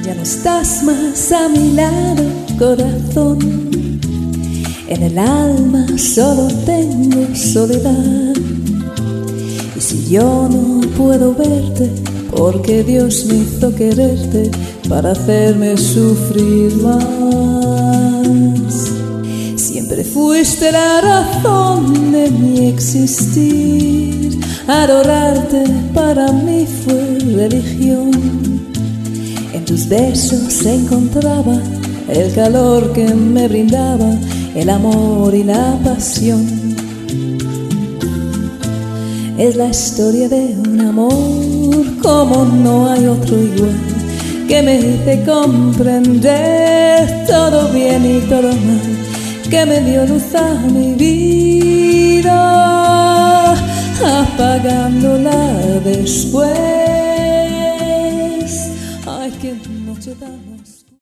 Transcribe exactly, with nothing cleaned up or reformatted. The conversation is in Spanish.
Ya no estás más a mi lado, corazón. En el alma solo tengo soledad. Y si yo no puedo verte, porque Dios me hizo quererte para hacerme sufrir más. Siempre fuiste la razón de mi existir. Adorarte para mí fue religión. En tus besos se encontraba el calor que me brindaba el amor y la pasión. Es la historia de un amor como no hay otro igual, que me hice comprender todo bien y todo mal, que me dio luz a mi vida, apagándola después. Ay, qué noche damos.